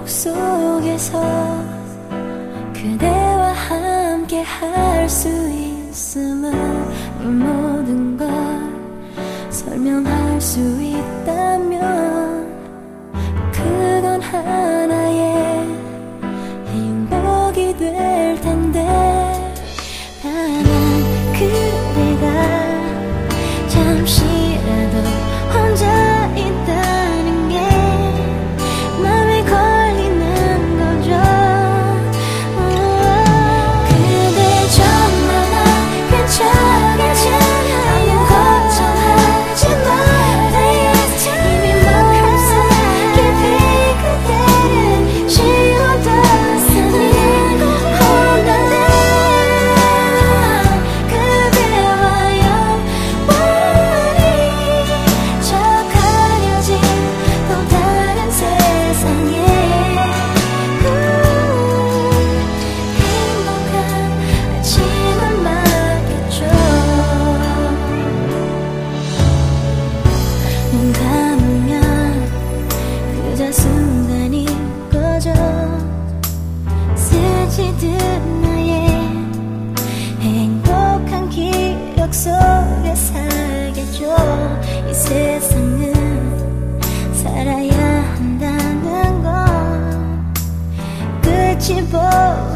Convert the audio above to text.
속에서 그대와 함께 할 수 있음을 이 모든 걸 설명할 수 있다면 그건 하나의 행복이 될 텐데 다만 그대가 잠시라도 혼자 있다는 게 맘에 걸리는 거죠. 그대 정말 나 괜찮아 아무 걱정하지 말아요. 이미 마음속 깊이 그대를 지워뒀으니 혼란된 그대와 영원히 저 가려진 또 다른 세상에 행복한 아침을 맞겠죠. 눈 감으면 그저 순간인 거죠. 스치듯 나의 행복한 기억 속에 살겠죠. 이 세상은 살아야 한다는 건 끝이 보여